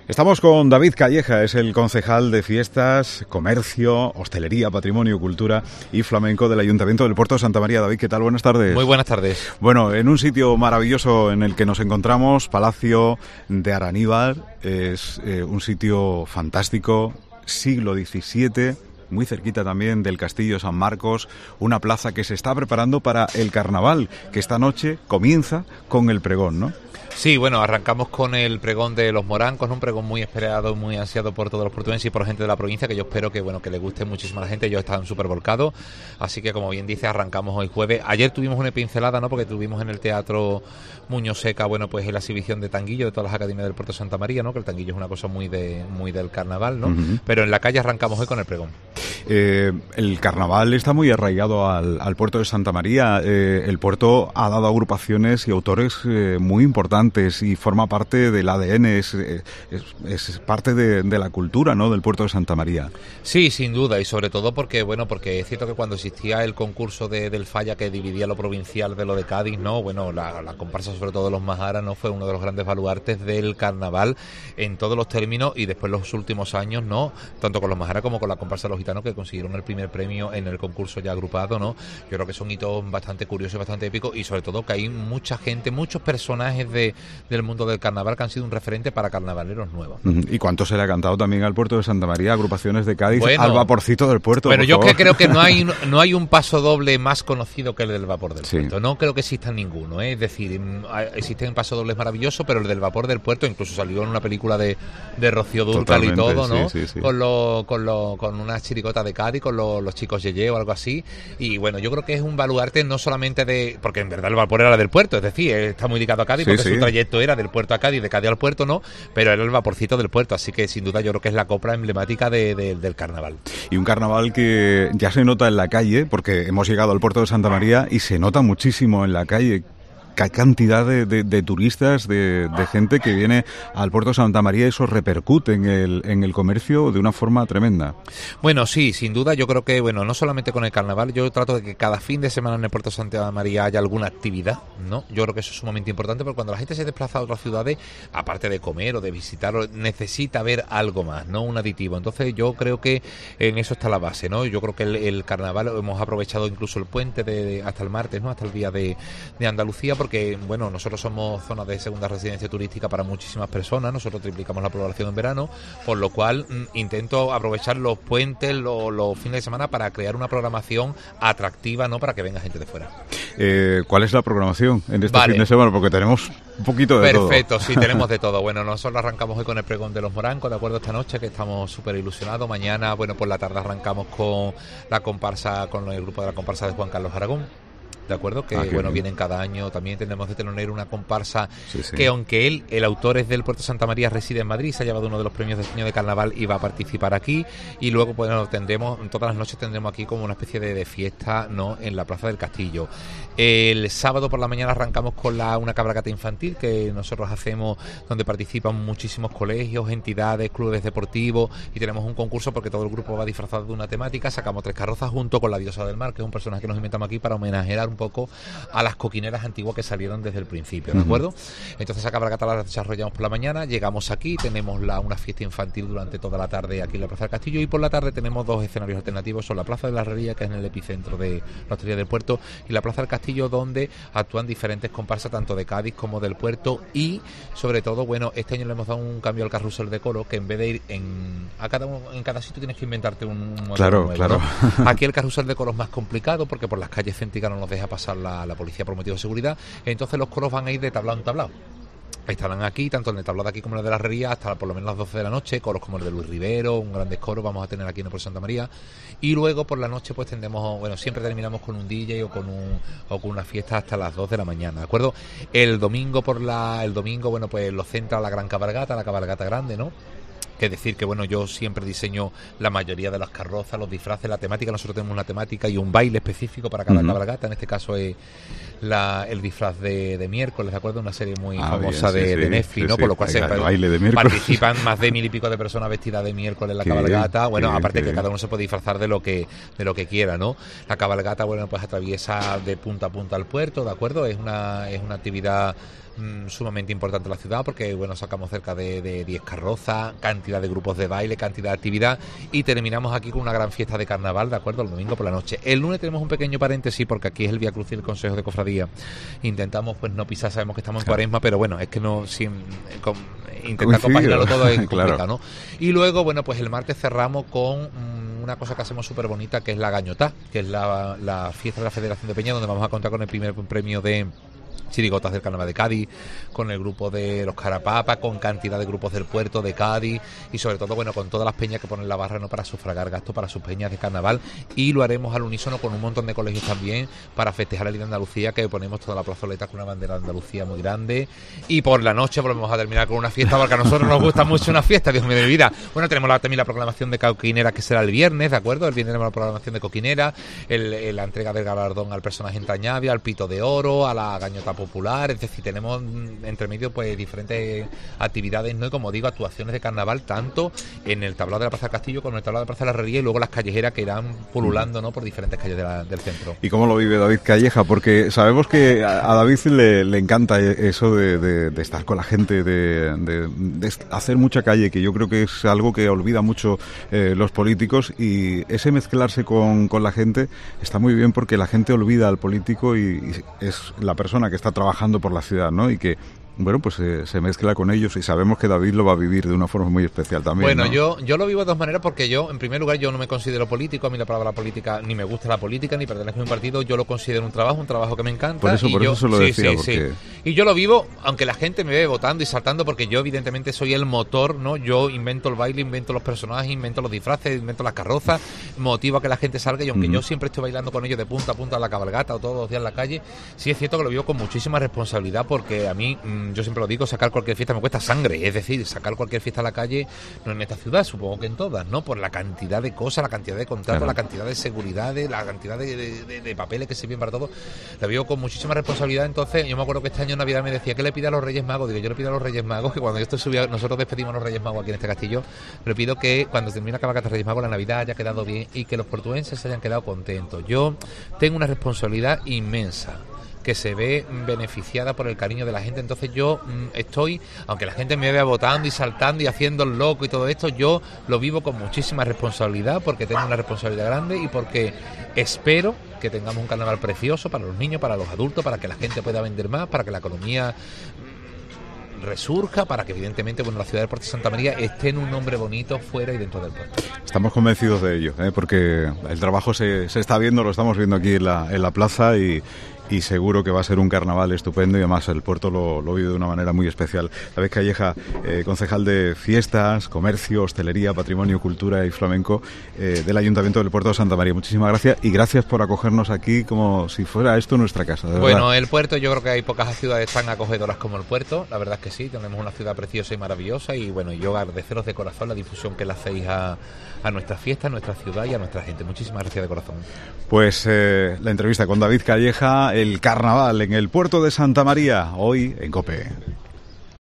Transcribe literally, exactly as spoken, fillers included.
Estamos con David Calleja, es el concejal de Fiestas, Comercio, Hostelería, Patrimonio, Cultura y Flamenco del Ayuntamiento del Puerto de Santa María. David, ¿qué tal? Buenas tardes. Muy buenas tardes. Bueno, en un sitio maravilloso en el que nos encontramos, Palacio de Araníbar, es eh, un sitio fantástico, siglo diecisiete, muy cerquita también del Castillo San Marcos, una plaza que se está preparando para el carnaval, que esta noche comienza con el pregón, ¿no? Sí, bueno, arrancamos con el pregón de los morancos, ¿no? Un pregón muy esperado, muy ansiado por todos los portugueses y por la gente de la provincia, que yo espero que bueno que le guste muchísimo a la gente. Ellos están súper volcados, así que como bien dice, arrancamos hoy jueves. Ayer tuvimos una pincelada, ¿no? Porque tuvimos en el Teatro Muñoz Seca, bueno, pues la exhibición de tanguillo de todas las academias del Puerto de Santa María, ¿no? Que el tanguillo es una cosa muy de muy del carnaval, ¿no? Uh-huh. Pero en la calle arrancamos hoy con el pregón. Eh, el carnaval está muy arraigado al, al Puerto de Santa María. Eh, el puerto ha dado agrupaciones y autores eh, muy importantes y forma parte del A D N, es, es, es parte de, de la cultura, ¿no?, del Puerto de Santa María. Sí, sin duda, y sobre todo porque, bueno, porque es cierto que cuando existía el concurso de, del Falla que dividía lo provincial de lo de Cádiz, ¿no?, bueno, la, la comparsa sobre todo de los Majaras, ¿no?, fue uno de los grandes baluartes del carnaval en todos los términos, y después los últimos años, ¿no?, tanto con los Majaras como con la comparsa de los Gitanos, que consiguieron el primer premio en el concurso ya agrupado, ¿no? Yo creo que son hitos bastante curiosos y bastante épicos, y sobre todo que hay mucha gente, muchos personajes de del mundo del carnaval que han sido un referente para carnavaleros nuevos. ¿Y cuánto se le ha cantado también al Puerto de Santa María, agrupaciones de Cádiz, bueno, al vaporcito del puerto? Pero yo favor. que creo que no hay no hay un paso doble más conocido que el del vapor del sí. puerto. No creo que exista ninguno, ¿eh? Es decir, existen pasodobles maravillosos, pero el del vapor del puerto incluso salió en una película de, de Rocío Dúrcal y todo, ¿no? Sí, sí, sí. Con lo, con lo, con una chiricota de Cádiz, con lo, los chicos Yeye o algo así. Y bueno, yo creo que es un baluarte no solamente de, porque en verdad el vapor era del puerto, es decir, está muy dedicado a Cádiz, sí, porque sí. Su trayecto era del puerto a Cádiz, de Cádiz al puerto, ¿no? Pero era el vaporcito del puerto, así que sin duda yo creo que es la copla emblemática de, de, del carnaval. Y un carnaval que ya se nota en la calle, porque hemos llegado al Puerto de Santa María y se nota muchísimo en la calle. Qué cantidad de, de, de turistas, de, de gente que viene al Puerto de Santa María, y eso repercute en el, en el comercio de una forma tremenda. Bueno, sí, sin duda, yo creo que, bueno, no solamente con el carnaval, yo trato de que cada fin de semana en el Puerto de Santa María haya alguna actividad, ¿no? Yo creo que eso es sumamente importante, porque cuando la gente se desplaza a otras ciudades, aparte de comer o de visitar, necesita ver algo más, ¿no? Un aditivo. Entonces yo creo que en eso está la base, ¿no? Yo creo que el, el carnaval hemos aprovechado incluso el puente de, de, hasta el martes, ¿no? Hasta el día de, de Andalucía, porque porque bueno, nosotros somos zona de segunda residencia turística para muchísimas personas, nosotros triplicamos la población en verano, por lo cual mm, intento aprovechar los puentes, los, los fines de semana para crear una programación atractiva, ¿no?, para que venga gente de fuera. Eh, ¿Cuál es la programación en este vale. fin de semana? Porque tenemos un poquito de Perfecto, todo. Perfecto, sí, tenemos de todo. Bueno, nosotros arrancamos hoy con el pregón de los morancos, de acuerdo, esta noche, que estamos súper ilusionados. Mañana, bueno, por la tarde arrancamos con la comparsa, con el grupo de la comparsa de Juan Carlos Aragón. De acuerdo, que ah, bueno, bien. Vienen cada año. También tenemos de telonero una comparsa sí, sí. que, aunque él, el autor es del Puerto de Santa María, reside en Madrid, se ha llevado uno de los premios de este año de carnaval y va a participar aquí. Y luego, bueno, tendremos, todas las noches tendremos aquí como una especie de, de fiesta, ¿no?, en la Plaza del Castillo. El sábado por la mañana arrancamos con la una cabalgata infantil que nosotros hacemos, donde participan muchísimos colegios, entidades, clubes deportivos, y tenemos un concurso porque todo el grupo va disfrazado de una temática. Sacamos tres carrozas junto con la diosa del mar, que es un personaje que nos inventamos aquí para homenajear un poco a las coquineras antiguas que salieron desde el principio, ¿de acuerdo? Uh-huh. Entonces esa cabalgata la desarrollamos por la mañana, llegamos aquí, tenemos la, una fiesta infantil durante toda la tarde aquí en la Plaza del Castillo, y por la tarde tenemos dos escenarios alternativos, son la Plaza de la Herrería, que es en el epicentro de la hostelería del puerto, y la Plaza del Castillo, donde actúan diferentes comparsas tanto de Cádiz como del puerto. Y sobre todo, bueno, este año le hemos dado un cambio al carrusel de coro, que en vez de ir en a cada en cada sitio tienes que inventarte un modelo claro, nuevo, claro. ¿no? Aquí el carrusel de coro es más complicado porque por las calles céntricas no nos deja pasar la La, la policía por motivo de seguridad, entonces los coros van a ir de tablado en tablado. Estarán aquí, tanto en el tablado de aquí como en el de la Herrería, hasta por lo menos las doce de la noche, coros como el de Luis Rivero, un grandes coros vamos a tener aquí en el Puerto de Santa María. Y luego por la noche pues tendremos, bueno, siempre terminamos con un D J o con un o con una fiesta hasta las dos de la mañana, ¿de acuerdo? El domingo por la el domingo, bueno, pues lo centra la gran cabalgata, la cabalgata grande, ¿no? Que decir que, bueno, yo siempre diseño la mayoría de las carrozas, los disfraces, la temática. Nosotros tenemos una temática y un baile específico para cada uh-huh. cabalgata. En este caso es la, el disfraz de, de miércoles, ¿de acuerdo? Una serie muy ah, famosa bien, sí, de, sí, de Netflix, sí, ¿no? Sí, por lo cual se baile de participan más de mil y pico de personas vestidas de miércoles en la qué cabalgata. Bien, bueno, bien, aparte que bien. Cada uno se puede disfrazar de lo que de lo que quiera, ¿no? La cabalgata, bueno, pues atraviesa de punta a punta al puerto, ¿de acuerdo? Es una, es una actividad mmm, sumamente importante en la ciudad, porque bueno, sacamos cerca de, de diez carrozas, cantidad de grupos de baile, cantidad de actividad, y terminamos aquí con una gran fiesta de carnaval, ¿de acuerdo? El domingo por la noche. El lunes tenemos un pequeño paréntesis, porque aquí es el Vía Crucis y el Consejo de Cofradía. Intentamos pues no pisar, sabemos que estamos en Cuaresma, pero bueno, es que no sin, con, intentar compaginarlo todo es complicado, claro. ¿no? Y luego, bueno, pues el martes cerramos con mmm, una cosa que hacemos súper bonita, que es la Gañotá, que es la, la fiesta de la Federación de Peña, donde vamos a contar con el primer premio de chirigotas del Carnaval de Cádiz, con el grupo de los Carapapa, con cantidad de grupos del puerto de Cádiz y sobre todo, bueno, con todas las peñas que ponen la barra, ¿no?, para sufragar gastos para sus peñas de carnaval, y lo haremos al unísono con un montón de colegios también para festejar el Día de Andalucía, que ponemos toda la plazoleta con una bandera de Andalucía muy grande, y por la noche volvemos a terminar con una fiesta, porque a nosotros nos gusta mucho una fiesta, Dios mío de mi vida. Bueno, tenemos la, también la proclamación de Coquinera, que será el viernes, ¿de acuerdo? El viernes tenemos la proclamación de Coquinera, el, el, la entrega del galardón al personaje entrañable, al Pito de Oro, a la Gañota Popular, es decir, tenemos entre medio pues diferentes actividades, ¿no? Y como digo, actuaciones de carnaval tanto en el tablado de la Plaza del Castillo como en el tablado de la Plaza de la Herrería, y luego las callejeras que irán pululando, ¿no?, por diferentes calles de la, del centro. ¿Y cómo lo vive David Calleja? Porque sabemos que a David le, le encanta eso de, de, de estar con la gente, de, de, de hacer mucha calle, que yo creo que es algo que olvida mucho eh, los políticos, y ese mezclarse con, con la gente está muy bien, porque la gente olvida al político y, y es la persona que está trabajando por la ciudad, ¿no? Y que, bueno, pues eh, se mezcla con ellos, y sabemos que David lo va a vivir de una forma muy especial también. Bueno, ¿no? yo yo lo vivo de dos maneras, porque yo, en primer lugar, yo no me considero político, a mí la palabra política, ni me gusta la política, ni pertenezco a un partido, yo lo considero un trabajo, un trabajo que me encanta. Por eso, y por yo, eso se lo sí, decía, sí, porque... sí. Y yo lo vivo, aunque la gente me ve votando y saltando, porque yo evidentemente soy el motor, ¿no? Yo invento el baile, invento los personajes, invento los disfraces, invento las carrozas, motivo a que la gente salga, y aunque mm. yo siempre estoy bailando con ellos de punta a punta a la cabalgata o todos los días en la calle, sí es cierto que lo vivo con muchísima responsabilidad, porque a mí, mmm, yo siempre lo digo, sacar cualquier fiesta me cuesta sangre, es decir, sacar cualquier fiesta a la calle, no en esta ciudad, supongo que en todas, ¿no? Por la cantidad de cosas, la cantidad de contratos, claro, la cantidad de seguridad, la cantidad de, de, de, de papeles que se piden para todo, la vivo con muchísima responsabilidad. Entonces, yo me acuerdo que este año en Navidad me decía, ¿qué le pide a los Reyes Magos? Digo, yo le pido a los Reyes Magos que cuando yo estoy subido, nosotros despedimos a los Reyes Magos aquí en este castillo, le pido que cuando termine la cabalgata de Reyes Magos la Navidad haya quedado bien y que los portuenses se hayan quedado contentos. Yo tengo una responsabilidad inmensa, que se ve beneficiada por el cariño de la gente. Entonces yo mmm, estoy, aunque la gente me vea votando y saltando y haciendo el loco y todo esto, yo lo vivo con muchísima responsabilidad, porque tengo una responsabilidad grande y porque espero que tengamos un carnaval precioso para los niños, para los adultos, para que la gente pueda vender más, para que la economía resurja, para que evidentemente, bueno, la ciudad del puerto de Santa María esté en un nombre bonito fuera y dentro del puerto. Estamos convencidos de ello, ¿eh? Porque el trabajo se, se está viendo, lo estamos viendo aquí en la, en la plaza, y y seguro que va a ser un carnaval estupendo, y además el puerto lo, lo vive de una manera muy especial. David Calleja, eh, concejal de Fiestas, Comercio, Hostelería, Patrimonio, Cultura y Flamenco eh, del Ayuntamiento del Puerto de Santa María. Muchísimas gracias, y gracias por acogernos aquí como si fuera esto nuestra casa. De bueno, verdad. El puerto, yo creo que hay pocas ciudades tan acogedoras como el puerto, la verdad es que sí, tenemos una ciudad preciosa y maravillosa, y bueno, yo agradeceros de corazón la difusión que le hacéis a, a nuestra fiesta, a nuestra ciudad y a nuestra gente. Muchísimas gracias de corazón. Pues eh, la entrevista con David Calleja, el carnaval en el puerto de Santa María, hoy en COPE.